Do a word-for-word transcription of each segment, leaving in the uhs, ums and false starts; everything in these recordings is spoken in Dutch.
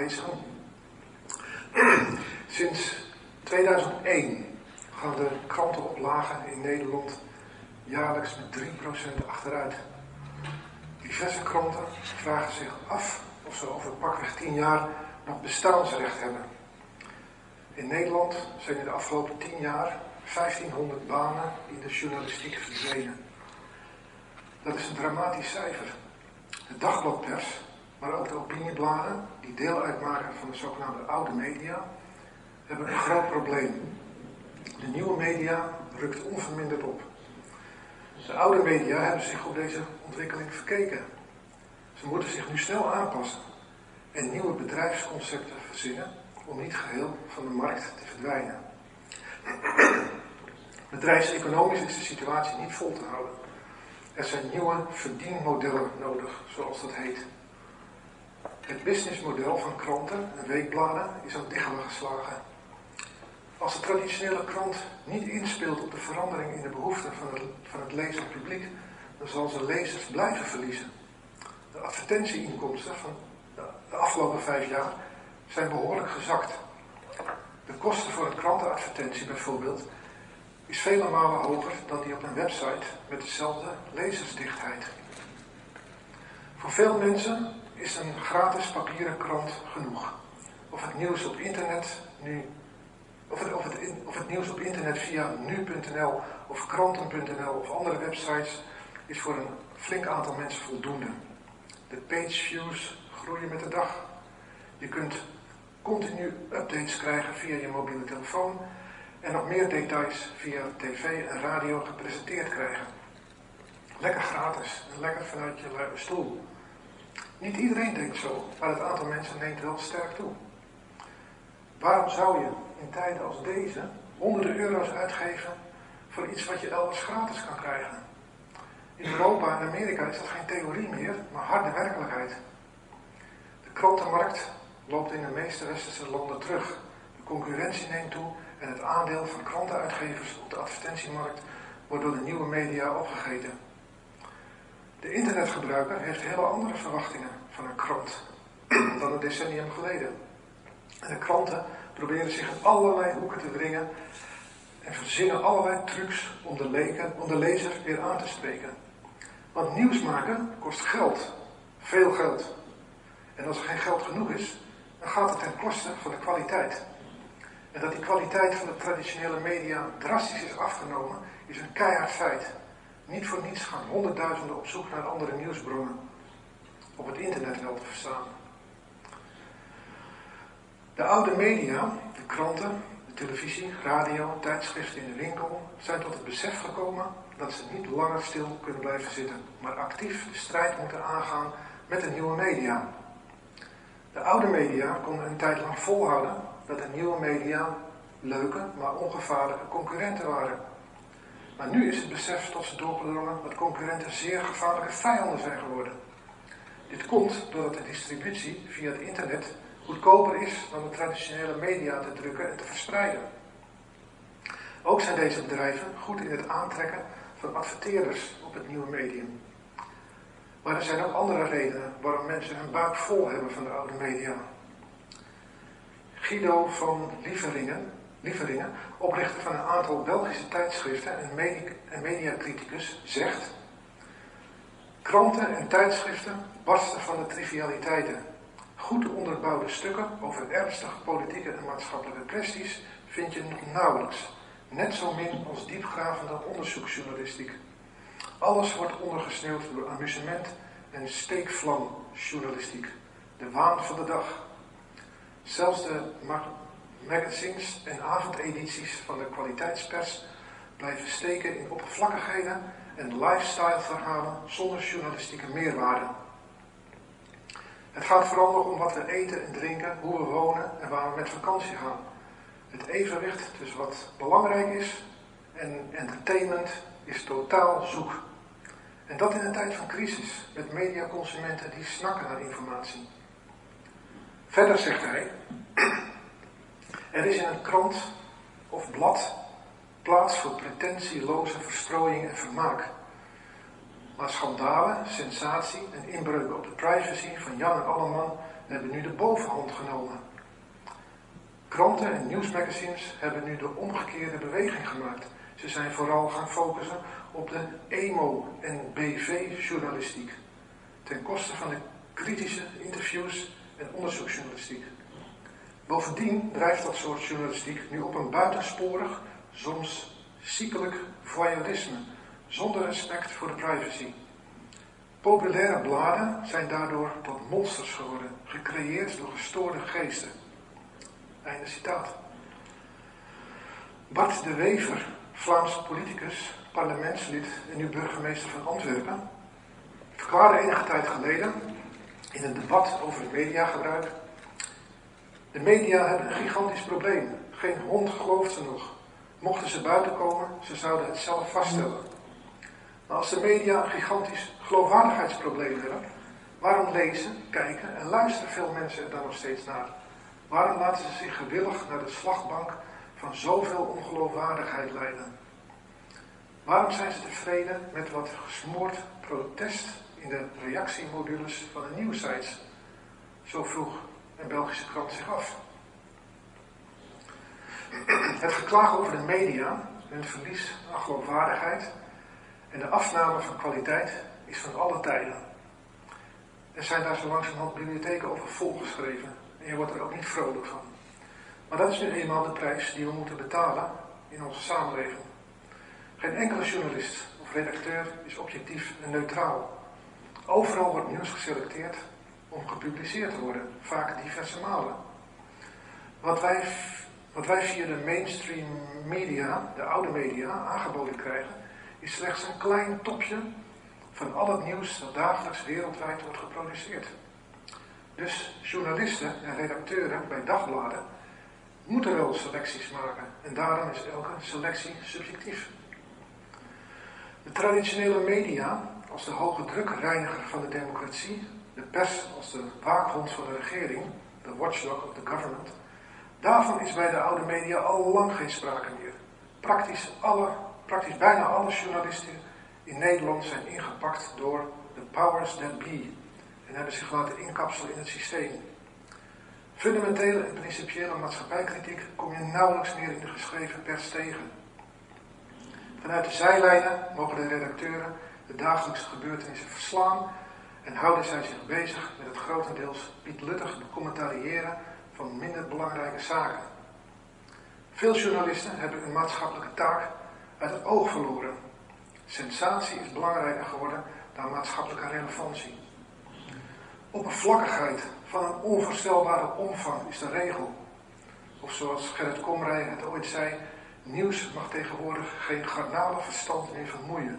aanwezigen. Sinds tweeduizend één gaan de krantenoplagen in Nederland jaarlijks met drie procent achteruit. Diverse kranten vragen zich af of ze over pakweg tien jaar nog bestaansrecht hebben. In Nederland zijn in de afgelopen tien jaar vijftienhonderd banen in de journalistiek verdwenen. Dat is een dramatisch cijfer. De dagbladpers, maar ook de opiniebladen, die deel uitmaken van de zogenaamde oude media, hebben een groot probleem. De nieuwe media rukt onverminderd op. De oude media hebben zich op deze ontwikkeling verkeken. Ze moeten zich nu snel aanpassen en nieuwe bedrijfsconcepten verzinnen om niet geheel van de markt te verdwijnen. Bedrijfseconomisch is de situatie niet vol te houden. Er zijn nieuwe verdienmodellen nodig, zoals dat heet. Het businessmodel van kranten en weekbladen is aan diggelen geslagen. Als de traditionele krant niet inspeelt op de verandering in de behoeften van het, van het lezend publiek, dan zal ze lezers blijven verliezen. De advertentieinkomsten van de afgelopen vijf jaar zijn behoorlijk gezakt. De kosten voor een krantenadvertentie bijvoorbeeld is vele malen hoger dan die op een website met dezelfde lezersdichtheid. Voor veel mensen is een gratis papieren krant genoeg. Of het nieuws op internet nu, of het, of het, of het nieuws op internet via nu punt n l of kranten punt n l of andere websites is voor een flink aantal mensen voldoende. De pageviews groeien met de dag. Je kunt continu updates krijgen via je mobiele telefoon en nog meer details via tv en radio gepresenteerd krijgen. Lekker gratis en lekker vanuit je luie stoel. Niet iedereen denkt zo, maar het aantal mensen neemt wel sterk toe. Waarom zou je in tijden als deze honderden euro's uitgeven voor iets wat je elders gratis kan krijgen? In Europa en Amerika is dat geen theorie meer, maar harde werkelijkheid. De krantenmarkt loopt in de meeste westerse landen terug. De concurrentie neemt toe en het aandeel van krantenuitgevers op de advertentiemarkt wordt door de nieuwe media opgegeten. De internetgebruiker heeft hele andere verwachtingen van een krant dan een decennium geleden. En de kranten proberen zich in allerlei hoeken te dringen en verzinnen allerlei trucs om de, leken, om de lezer weer aan te spreken. Want nieuws maken kost geld, veel geld. En als er geen geld genoeg is, dan gaat het ten koste van de kwaliteit. En dat die kwaliteit van de traditionele media drastisch is afgenomen, is een keihard feit. Niet voor niets gaan honderdduizenden op zoek naar andere nieuwsbronnen. Op het internet wel te verstaan. De oude media, de kranten, de televisie, radio, tijdschriften in de winkel, zijn tot het besef gekomen dat ze niet langer stil kunnen blijven zitten, maar actief de strijd moeten aangaan met de nieuwe media. De oude media konden een tijd lang volhouden dat de nieuwe media leuke, maar ongevaarlijke concurrenten waren. Maar nu is het besef tot ze doorgedrongen dat concurrenten zeer gevaarlijke vijanden zijn geworden. Dit komt doordat de distributie via het internet goedkoper is dan de traditionele media te drukken en te verspreiden. Ook zijn deze bedrijven goed in het aantrekken van adverteerders op het nieuwe medium. Maar er zijn ook andere redenen waarom mensen hun buik vol hebben van de oude media. Guido van Lieveringen, Lieveringen, oprichter van een aantal Belgische tijdschriften en, medi- en mediacriticus, zegt: kranten en tijdschriften barsten van de trivialiteiten. Goed onderbouwde stukken over ernstige politieke en maatschappelijke kwesties vind je nog nauwelijks. Net zo min als diepgravende onderzoeksjournalistiek. Alles wordt ondergesneeuwd door amusement en steekvlamjournalistiek. De waan van de dag. Zelfs de mag- magazines en avondedities van de kwaliteitspers blijven steken in oppervlakkigheden en lifestyle-verhalen zonder journalistieke meerwaarde. Het gaat vooral nog om wat we eten en drinken, hoe we wonen en waar we met vakantie gaan. Het evenwicht tussen wat belangrijk is en entertainment is totaal zoek. En dat in een tijd van crisis, met mediaconsumenten die snakken naar informatie. Verder zegt hij: er is in een krant of blad plaats voor pretentieloze verstrooiing en vermaak. Maar schandalen, sensatie en inbreuken op de privacy van Jan en Alleman hebben nu de bovenhand genomen. Kranten en nieuwsmagazines hebben nu de omgekeerde beweging gemaakt. Ze zijn vooral gaan focussen op de emo- en B V-journalistiek, ten koste van de kritische interviews en onderzoeksjournalistiek. Bovendien drijft dat soort journalistiek nu op een buitensporig, soms ziekelijk voyeurisme, zonder respect voor de privacy. Populaire bladen zijn daardoor tot monsters geworden, gecreëerd door gestoorde geesten. Einde citaat. Bart de Wever, Vlaams politicus, parlementslid en nu burgemeester van Antwerpen, verklaarde enige tijd geleden in een debat over het mediagebruik: de media hebben een gigantisch probleem. Geen hond gelooft ze nog. Mochten ze buiten komen, ze zouden het zelf vaststellen. Maar als de media een gigantisch geloofwaardigheidsprobleem hebben, waarom lezen, kijken en luisteren veel mensen er dan nog steeds naar? Waarom laten ze zich gewillig naar de slagbank van zoveel ongeloofwaardigheid leiden? Waarom zijn ze tevreden met wat gesmoord protest in de reactiemodules van de nieuwsites? Zo vroeg een Belgische krant zich af. Het geklaag over de media, hun verlies aan geloofwaardigheid en de afname van kwaliteit is van alle tijden. Er zijn daar zo langzamerhand bibliotheken over volgeschreven en je wordt er ook niet vrolijk van. Maar dat is nu eenmaal de prijs die we moeten betalen in onze samenleving. Geen enkele journalist of redacteur is objectief en neutraal. Overal wordt nieuws geselecteerd om gepubliceerd te worden, vaak diverse malen. Wat wij, wat wij via de mainstream media, de oude media, aangeboden krijgen, is slechts een klein topje van al het nieuws dat dagelijks wereldwijd wordt geproduceerd. Dus journalisten en redacteuren bij dagbladen moeten wel selecties maken en daarom is elke selectie subjectief. De traditionele media als de hoge drukreiniger van de democratie, de pers als de waakhond van de regering, de watchdog of the government, daarvan is bij de oude media al lang geen sprake meer. Praktisch, alle, praktisch bijna alle journalisten in Nederland zijn ingepakt door de powers that be en hebben zich laten inkapselen in het systeem. Fundamentele en principiële maatschappijkritiek kom je nauwelijks meer in de geschreven pers tegen. Vanuit de zijlijnen mogen de redacteuren de dagelijkse gebeurtenissen verslaan en houden zij zich bezig met het grotendeels pietluttig becommentariëren van minder belangrijke zaken. Veel journalisten hebben een maatschappelijke taak uit het oog verloren. Sensatie is belangrijker geworden dan maatschappelijke relevantie. Oppervlakkigheid van een onvoorstelbare omvang is de regel. Of zoals Gerrit Komrij het ooit zei, nieuws mag tegenwoordig geen garnalenverstand meer vermoeien.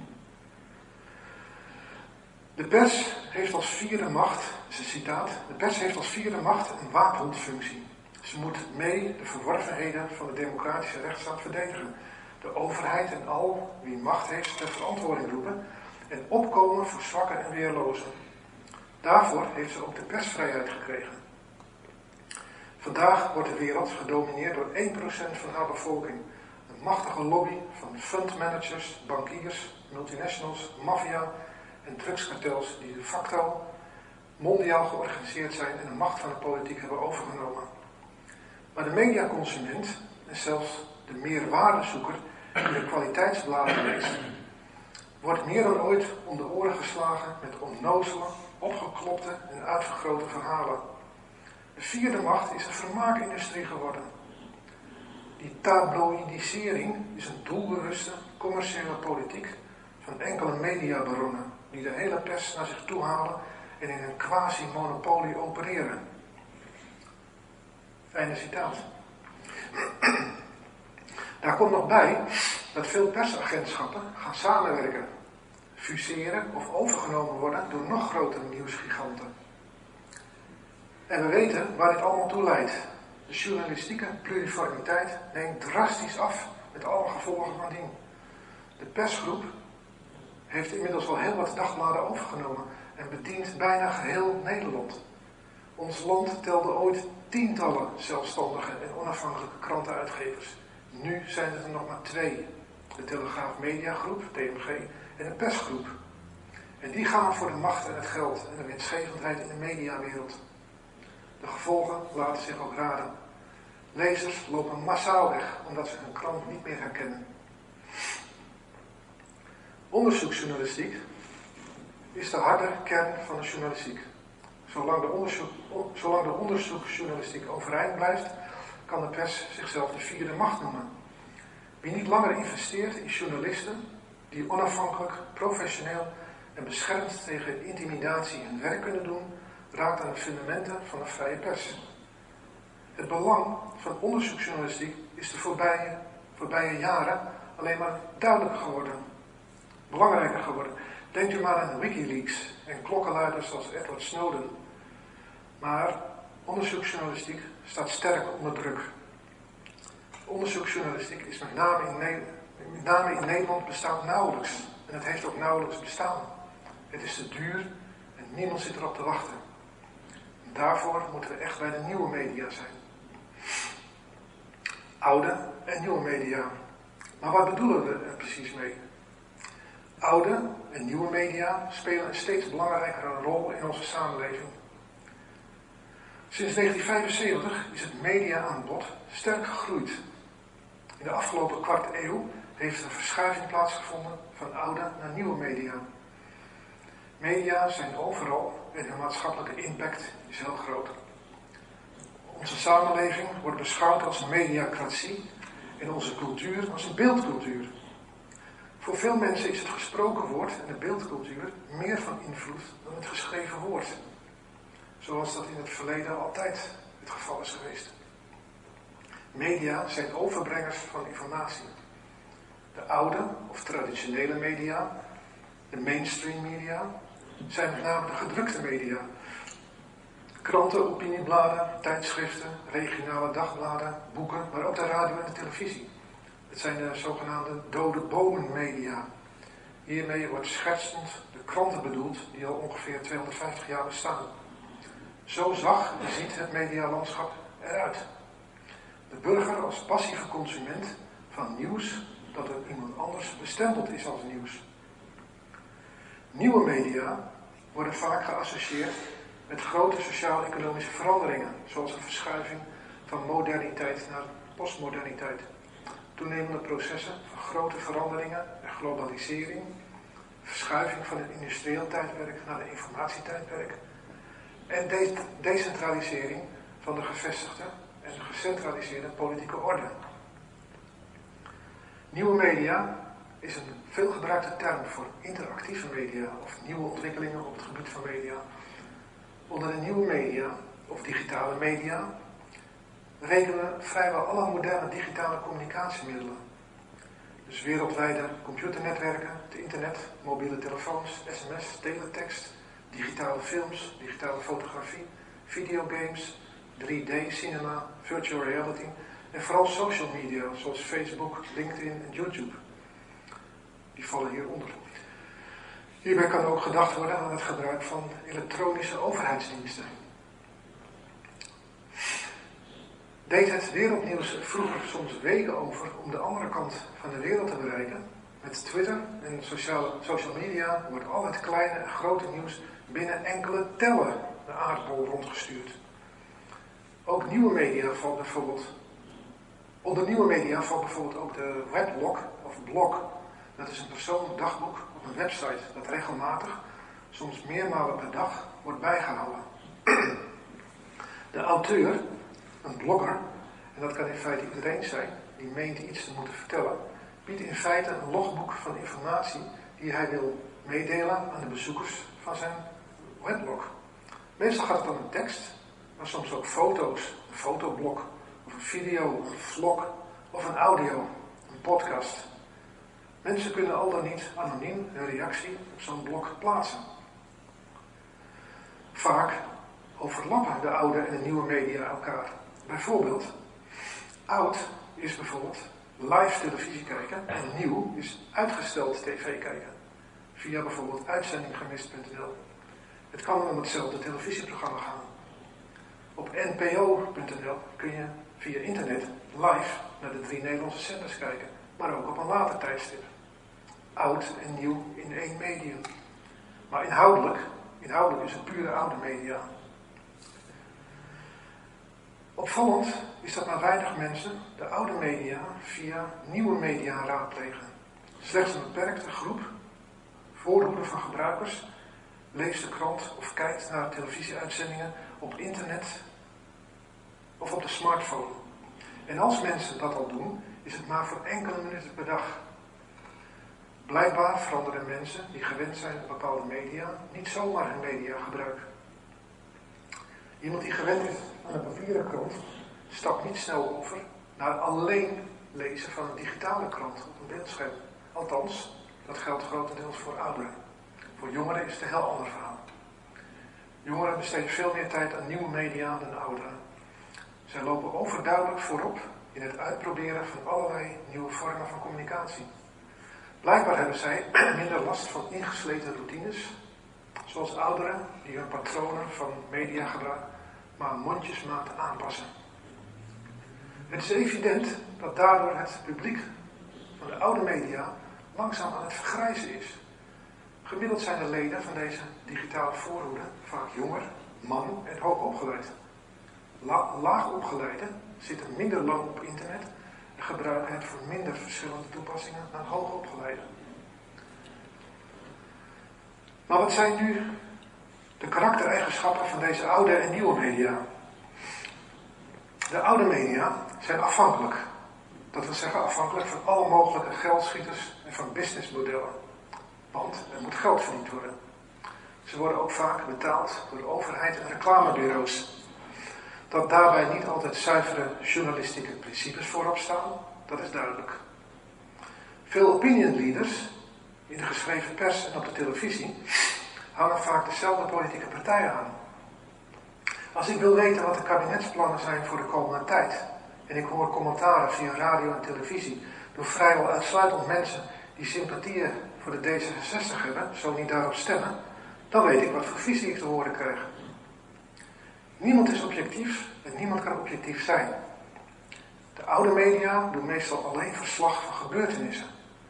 De pers heeft als vierde macht, dat is een citaat, de pers heeft als vierde macht een waakhondfunctie. Ze moet mee de verworvenheden van de democratische rechtsstaat verdedigen. De overheid en al wie macht heeft ter verantwoording roepen en opkomen voor zwakken en weerlozen. Daarvoor heeft ze ook de persvrijheid gekregen. Vandaag wordt de wereld gedomineerd door één procent van haar bevolking. Een machtige lobby van fundmanagers, bankiers, multinationals, maffia en drugskartels die de facto mondiaal georganiseerd zijn en de macht van de politiek hebben overgenomen. Maar de mediaconsument en zelfs de meerwaardezoeker die de kwaliteitsbladen leest, wordt meer dan ooit om de oren geslagen met onnozele, opgeklopte en uitvergrote verhalen. De vierde macht is een vermaakindustrie geworden. Die tabloïdisering is een doelbewuste, commerciële politiek van enkele mediabaronnen die de hele pers naar zich toe halen en in een quasi-monopolie opereren. Einde citaat. Daar komt nog bij dat veel persagentschappen gaan samenwerken, fuseren of overgenomen worden door nog grotere nieuwsgiganten. En we weten waar dit allemaal toe leidt. De journalistieke pluriformiteit neemt drastisch af met alle gevolgen van dien. De persgroep heeft inmiddels wel heel wat dagbladen overgenomen en bedient bijna geheel Nederland. Ons land telde ooit tientallen zelfstandige en onafhankelijke krantenuitgevers. Nu zijn het er nog maar twee. De Telegraaf Mediagroep, T M G, en de persgroep. En die gaan voor de macht en het geld en de winstgevendheid in de mediawereld. De gevolgen laten zich ook raden. Lezers lopen massaal weg omdat ze hun krant niet meer herkennen. Onderzoeksjournalistiek is de harde kern van de journalistiek. Zolang de, onderzoek, zolang de onderzoeksjournalistiek overeind blijft, kan de pers zichzelf de vierde macht noemen. Wie niet langer investeert in journalisten die onafhankelijk, professioneel en beschermd tegen intimidatie hun werk kunnen doen, raakt aan de fundamenten van een vrije pers. Het belang van onderzoeksjournalistiek is de voorbije, voorbije jaren alleen maar duidelijker geworden. Belangrijker geworden. Denkt u maar aan Wikileaks en klokkenluiders zoals Edward Snowden. Maar onderzoeksjournalistiek staat sterk onder druk. Onderzoeksjournalistiek is met name in, ne- met name in Nederland bestaat nauwelijks. En het heeft ook nauwelijks bestaan. Het is te duur en niemand zit erop te wachten. En daarvoor moeten we echt bij de nieuwe media zijn. Oude en nieuwe media. Maar wat bedoelen we er precies mee? Oude en nieuwe media spelen een steeds belangrijkere rol in onze samenleving. Sinds negentien vijfenzeventig is het mediaaanbod sterk gegroeid. In de afgelopen kwart eeuw heeft er een verschuiving plaatsgevonden van oude naar nieuwe media. Media zijn overal en hun maatschappelijke impact is heel groot. Onze samenleving wordt beschouwd als een mediacratie en onze cultuur als een beeldcultuur. Voor veel mensen is het gesproken woord en de beeldcultuur meer van invloed dan het geschreven woord. Zoals dat in het verleden altijd het geval is geweest. Media zijn overbrengers van informatie. De oude of traditionele media, de mainstream media, zijn met name de gedrukte media. Kranten, opiniebladen, tijdschriften, regionale dagbladen, boeken, maar ook de radio en de televisie. Het zijn de zogenaamde dode bomen media. Hiermee wordt schertsend de kranten bedoeld die al ongeveer tweehonderdvijftig jaar bestaan. Zo zag en ziet het medialandschap eruit. De burger als passieve consument van nieuws dat door iemand anders bestempeld is als nieuws. Nieuwe media worden vaak geassocieerd met grote sociaal-economische veranderingen, zoals een verschuiving van moderniteit naar postmoderniteit. Toenemende processen van grote veranderingen en globalisering, verschuiving van het industrieel tijdperk naar het informatietijdperk en de- decentralisering van de gevestigde en de gecentraliseerde politieke orde. Nieuwe media is een veelgebruikte term voor interactieve media of nieuwe ontwikkelingen op het gebied van media. Onder de nieuwe media of digitale media rekenen we vrijwel alle moderne digitale communicatiemiddelen. Dus wereldwijde computernetwerken, het internet, mobiele telefoons, sms, teletext, digitale films, digitale fotografie, videogames, drie D cinema, virtual reality en vooral social media zoals Facebook, LinkedIn en YouTube. Die vallen hieronder. Hierbij kan ook gedacht worden aan het gebruik van elektronische overheidsdiensten. Deed het wereldnieuws vroeger soms weken over om de andere kant van de wereld te bereiken? Met Twitter en sociale, social media wordt al het kleine en grote nieuws binnen enkele tellen de aardbol rondgestuurd. Ook nieuwe media valt bijvoorbeeld, onder nieuwe media valt bijvoorbeeld ook de weblog of blog. Dat is een persoonlijk dagboek op een website dat regelmatig, soms meermalen per dag, wordt bijgehouden. De auteur, een blogger, en dat kan in feite iedereen zijn die meent iets te moeten vertellen, biedt in feite een logboek van informatie die hij wil meedelen aan de bezoekers van zijn weblog. Meestal gaat het om een tekst, maar soms ook foto's, een fotoblog, of een video, een vlog, of een audio, een podcast. Mensen kunnen al dan niet anoniem hun reactie op zo'n blog plaatsen. Vaak overlappen de oude en de nieuwe media elkaar. Bijvoorbeeld, oud is bijvoorbeeld live televisie kijken en nieuw is uitgesteld tv kijken. Via bijvoorbeeld uitzendinggemist punt n l. Het kan om hetzelfde televisieprogramma gaan. Op n p o punt n l kun je via internet live naar de drie Nederlandse zenders kijken, maar ook op een later tijdstip. Oud en nieuw in één medium. Maar inhoudelijk, inhoudelijk is het pure oude media. Opvallend is dat maar weinig mensen de oude media via nieuwe media raadplegen. Slechts een beperkte groep, voorhoede van gebruikers, leest de krant of kijkt naar televisieuitzendingen op internet of op de smartphone. En als mensen dat al doen, is het maar voor enkele minuten per dag. Blijkbaar veranderen mensen die gewend zijn aan bepaalde media niet zomaar hun media gebruiken. Iemand die gewend is aan een papieren krant stapt niet snel over naar alleen lezen van een digitale krant op een beeldscherm. Althans, dat geldt grotendeels voor ouderen. Voor jongeren is het een heel ander verhaal. Jongeren besteden veel meer tijd aan nieuwe media dan ouderen. Zij lopen overduidelijk voorop in het uitproberen van allerlei nieuwe vormen van communicatie. Blijkbaar hebben zij minder last van ingesleten routines, zoals ouderen die hun patronen van mediagebruik maar mondjesmaat aanpassen. Het is evident dat daardoor het publiek van de oude media langzaam aan het vergrijzen is. Gemiddeld zijn de leden van deze digitale voorhoede vaak jonger, man en hoogopgeleid. La- laagopgeleiden zitten minder lang op internet en gebruiken het voor minder verschillende toepassingen dan hoogopgeleiden. Maar wat zijn nu de karaktereigenschappen van deze oude en nieuwe media? De oude media zijn afhankelijk. Dat wil zeggen afhankelijk van alle mogelijke geldschieters en van businessmodellen. Want er moet geld verdiend worden. Ze worden ook vaak betaald door de overheid en reclamebureaus. Dat daarbij niet altijd zuivere journalistieke principes voorop staan, dat is duidelijk. Veel opinion leaders in de geschreven pers en op de televisie hangen vaak dezelfde politieke partijen aan. Als ik wil weten wat de kabinetsplannen zijn voor de komende tijd, en ik hoor commentaren via radio en televisie door vrijwel uitsluitend mensen die sympathieën voor de D zesenzestig hebben, zo niet daarop stemmen, dan weet ik wat voor visie ik te horen krijg. Niemand is objectief en niemand kan objectief zijn. De oude media doen meestal alleen verslag van gebeurtenissen.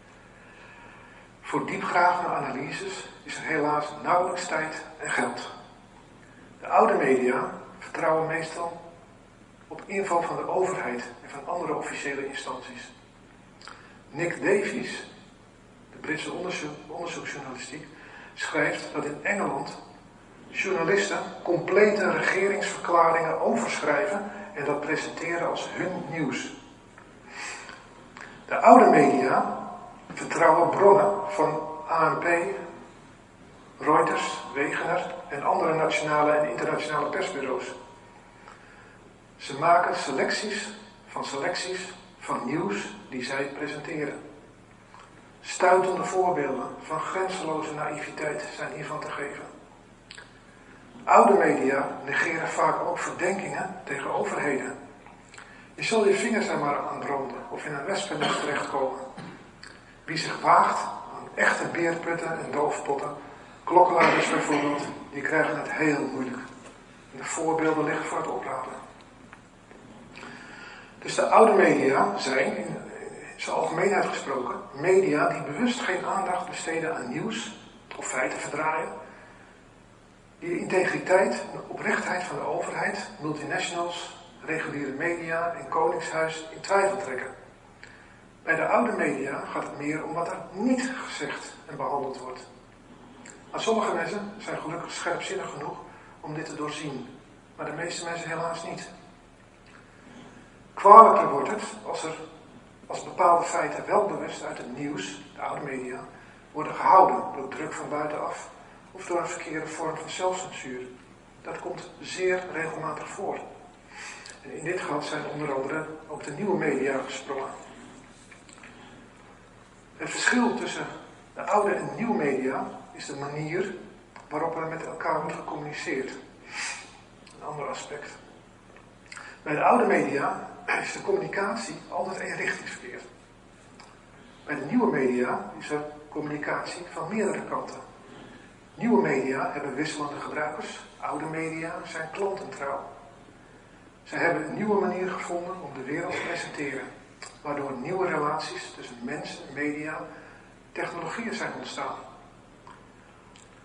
Voor diepgravende analyses is er helaas nauwelijks tijd en geld. De oude media vertrouwen meestal op info van de overheid en van andere officiële instanties. Nick Davies, de Britse onderzoek, onderzoeksjournalistiek, schrijft dat in Engeland journalisten complete regeringsverklaringen overschrijven en dat presenteren als hun nieuws. De oude media vertrouwen bronnen van A N P, Reuters, Wegener en andere nationale en internationale persbureaus. Ze maken selecties van selecties van nieuws die zij presenteren. Stuitende voorbeelden van grenzeloze naïviteit zijn hiervan te geven. Oude media negeren vaak ook verdenkingen tegen overheden. Je zal je vingers er maar aan branden of in een wespennest terechtkomen. Wie zich waagt aan echte beerputten en doofpotten, klokkenluiders bijvoorbeeld, die krijgen het heel moeilijk. En de voorbeelden liggen voor het oprapen. Dus de oude media zijn, in zijn algemeenheid gesproken, media die bewust geen aandacht besteden aan nieuws of feiten verdraaien, die de integriteit en de oprechtheid van de overheid, multinationals, reguliere media en koningshuis in twijfel trekken. Bij de oude media gaat het meer om wat er niet gezegd en behandeld wordt. Maar sommige mensen zijn gelukkig scherpzinnig genoeg om dit te doorzien, maar de meeste mensen helaas niet. Kwalijker wordt het als er als bepaalde feiten wel bewust uit het nieuws, de oude media, worden gehouden door druk van buitenaf of door een verkeerde vorm van zelfcensuur. Dat komt zeer regelmatig voor. En in dit geval zijn onder andere ook de nieuwe media gesprongen. Het verschil tussen de oude en nieuwe media is de manier waarop er met elkaar wordt gecommuniceerd. Een ander aspect. Bij de oude media is de communicatie altijd eenrichtingsverkeer. Bij de nieuwe media is er communicatie van meerdere kanten. Nieuwe media hebben wisselende gebruikers, oude media zijn klantentrouw. Zij hebben een nieuwe manier gevonden om de wereld te presenteren, waardoor nieuwe relaties tussen mens en media, technologieën zijn ontstaan.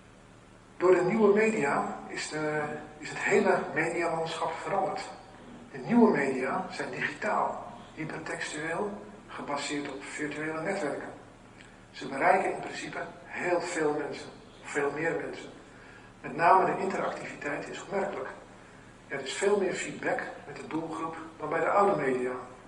Door de nieuwe media is, de, is het hele medialandschap veranderd. De nieuwe media zijn digitaal, hypertextueel, gebaseerd op virtuele netwerken. Ze bereiken in principe heel veel mensen, veel meer mensen. Met name de interactiviteit is opmerkelijk. Er is veel meer feedback met de doelgroep dan bij de oude media.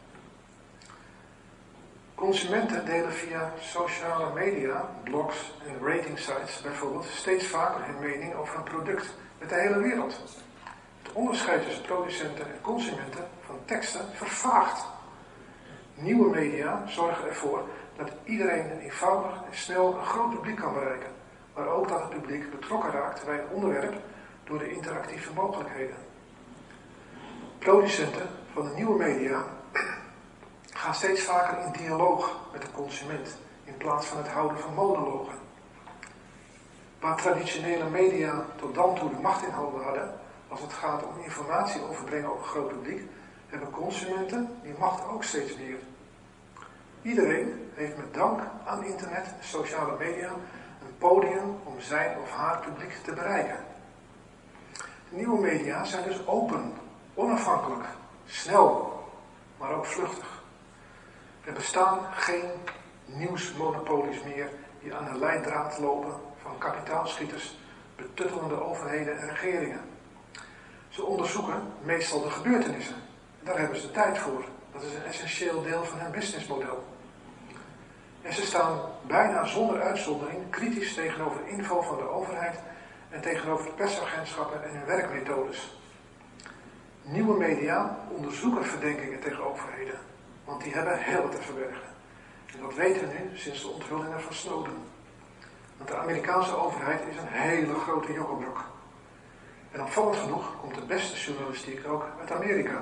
Consumenten delen via sociale media, blogs en ratingsites bijvoorbeeld steeds vaker hun mening over een product met de hele wereld. Het onderscheid tussen producenten en consumenten van teksten vervaagt. Nieuwe media zorgen ervoor dat iedereen eenvoudig en snel een groot publiek kan bereiken, maar ook dat het publiek betrokken raakt bij een onderwerp door de interactieve mogelijkheden. Producenten van de nieuwe media gaan steeds vaker in dialoog met de consument in plaats van het houden van monologen. Waar traditionele media tot dan toe de macht in handen hadden, als het gaat om informatie overbrengen op een groot publiek, hebben consumenten die macht ook steeds meer. Iedereen heeft met dank aan internet en sociale media een podium om zijn of haar publiek te bereiken. De nieuwe media zijn dus open, onafhankelijk, snel, maar ook vluchtig. Er bestaan geen nieuwsmonopolies meer die aan de leidraad lopen van kapitaalschieters, betuttelende overheden en regeringen. Ze onderzoeken meestal de gebeurtenissen. Daar hebben ze tijd voor. Dat is een essentieel deel van hun businessmodel. En ze staan bijna zonder uitzondering kritisch tegenover info van de overheid en tegenover persagentschappen en hun werkmethodes. Nieuwe media onderzoeken verdenkingen tegen overheden, want die hebben heel wat te verbergen. En dat weten we nu sinds de onthullingen van Snowden. Want de Amerikaanse overheid is een hele grote jokkenbrok. En opvallend genoeg komt de beste journalistiek ook uit Amerika.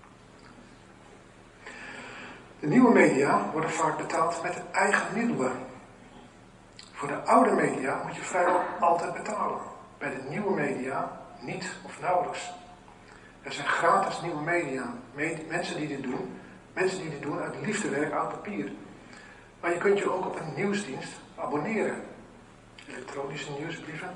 De nieuwe media worden vaak betaald met eigen middelen. Voor de oude media moet je vrijwel altijd betalen. Bij de nieuwe media niet of nauwelijks. Er zijn gratis nieuwe media. Mensen die dit doen, mensen die dit doen uit liefdewerk aan papier. Maar je kunt je ook op een nieuwsdienst abonneren. Elektronische nieuwsbrieven.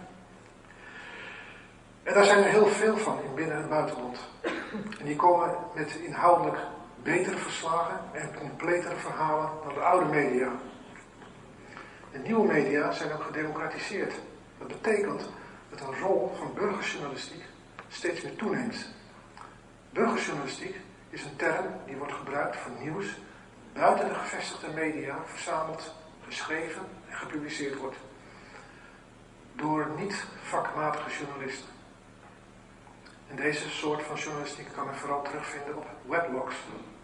En daar zijn er heel veel van in binnen- en buitenland. En die komen met inhoudelijk betere verslagen en completere verhalen dan de oude media. De nieuwe media zijn ook gedemocratiseerd. Dat betekent dat een rol van burgerjournalistiek steeds meer toeneemt. Burgerjournalistiek is een term die wordt gebruikt voor nieuws buiten de gevestigde media verzameld, geschreven en gepubliceerd wordt. Door niet vakmatige journalisten. En deze soort van journalistiek kan men vooral terugvinden op weblogs.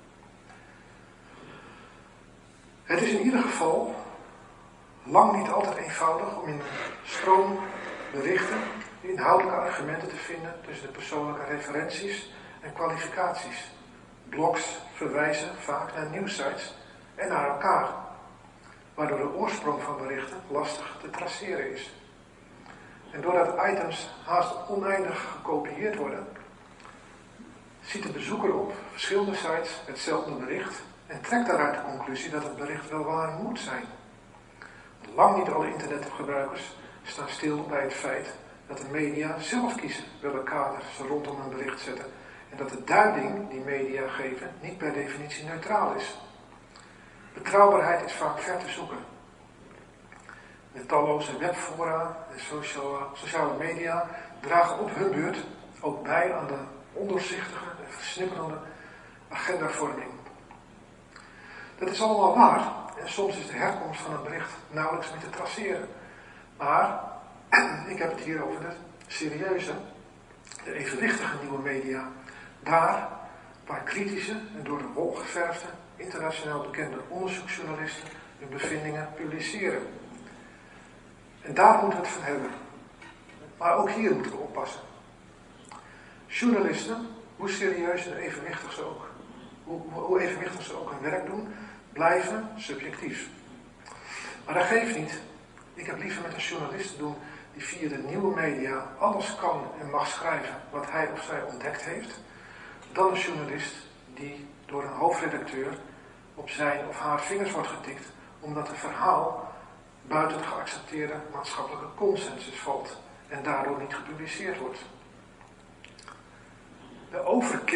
Het is in ieder geval lang niet altijd eenvoudig om in een stroom berichten inhoudelijke argumenten te vinden tussen de persoonlijke referenties en kwalificaties. Blogs verwijzen vaak naar nieuwsites en naar elkaar, waardoor de oorsprong van berichten lastig te traceren is. En doordat items haast oneindig gekopieerd worden, ziet de bezoeker op verschillende sites hetzelfde bericht en trekt daaruit de conclusie dat het bericht wel waar moet zijn. Lang niet alle internetgebruikers staan stil bij het feit dat de media zelf kiezen welke kaders ze rondom een bericht zetten en dat de duiding die media geven niet per definitie neutraal is. Betrouwbaarheid is vaak ver te zoeken. De talloze webfora en sociale, sociale media dragen op hun beurt ook bij aan de ondoorzichtige en versnipperende agendavorming. Dat is allemaal waar en soms is de herkomst van een bericht nauwelijks meer te traceren. Maar ik heb het hier over de serieuze, de evenwichtige nieuwe media. Daar waar kritische en door de wol geverfde, internationaal bekende onderzoeksjournalisten hun bevindingen publiceren. En daar moeten we het van hebben. Maar ook hier moeten we oppassen. Journalisten, hoe serieus en evenwichtig ze ook, hoe, hoe evenwichtig ze ook hun werk doen, blijven subjectief. Maar dat geeft niet. Ik heb liever met een journalist te doen die via de nieuwe media alles kan en mag schrijven wat hij of zij ontdekt heeft, dan een journalist die door een hoofdredacteur op zijn of haar vingers wordt getikt omdat een verhaal buiten de geaccepteerde maatschappelijke consensus valt en daardoor niet gepubliceerd wordt. De overkill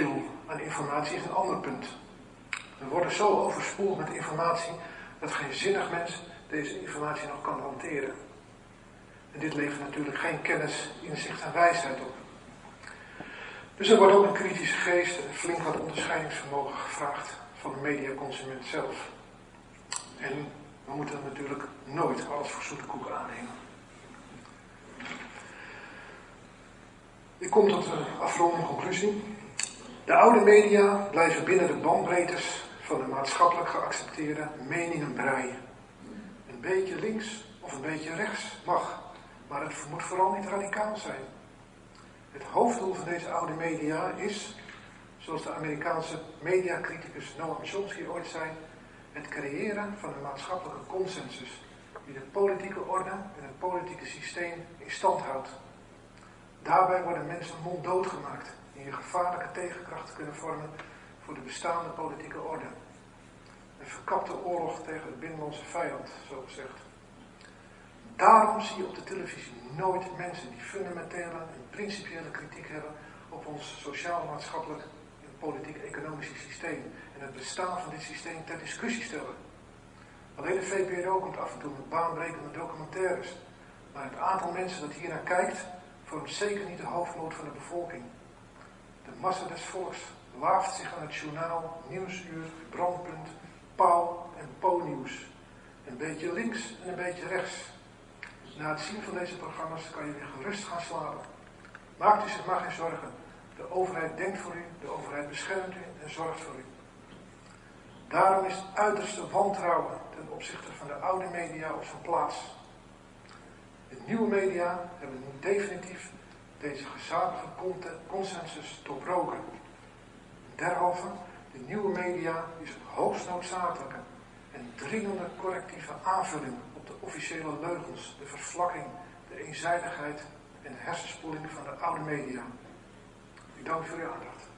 aan informatie is een ander punt. We worden zo overspoeld met informatie dat geen zinnig mens deze informatie nog kan hanteren. En dit levert natuurlijk geen kennis, inzicht en wijsheid op. Dus er wordt ook een kritische geest en flink wat onderscheidingsvermogen gevraagd van de mediaconsument zelf. En we moeten natuurlijk nooit alles voor zoete koek aannemen. Ik kom tot de afrondende conclusie. De oude media blijven binnen de bandbreedtes van de maatschappelijk geaccepteerde meningen breien. Een beetje links of een beetje rechts mag, maar het moet vooral niet radicaal zijn. Het hoofddoel van deze oude media is, zoals de Amerikaanse mediacriticus Noam Chomsky ooit zei, het creëren van een maatschappelijke consensus die de politieke orde en het politieke systeem in stand houdt. Daarbij worden mensen monddood gemaakt die een gevaarlijke tegenkracht kunnen vormen voor de bestaande politieke orde. Een verkapte oorlog tegen de binnenlandse vijand, zo gezegd. Daarom zie je op de televisie nooit mensen die fundamentele en principiële kritiek hebben op ons sociaal-maatschappelijk en politiek-economische systeem en het bestaan van dit systeem ter discussie stellen. Alleen de V P R O komt af en toe met baanbrekende documentaires, maar het aantal mensen dat hiernaar kijkt vormt zeker niet de hoofdmoot van de bevolking. De massa des volks laaft zich aan het journaal, nieuwsuur, brandpunt, pauw en po-nieuws. Een beetje links en een beetje rechts. Na het zien van deze programma's kan je weer gerust gaan slapen. Maakt u zich maar geen zorgen. De overheid denkt voor u, de overheid beschermt u en zorgt voor u. Daarom is het uiterste wantrouwen ten opzichte van de oude media op zijn plaats. De nieuwe media hebben nu definitief deze gezamenlijke consensus doorbroken. Derhalve, de nieuwe media is een hoogst noodzakelijke en dringende correctieve aanvulling op de officiële leugens, de vervlakking, de eenzijdigheid en de hersenspoeling van de oude media. Ik dank u voor uw aandacht.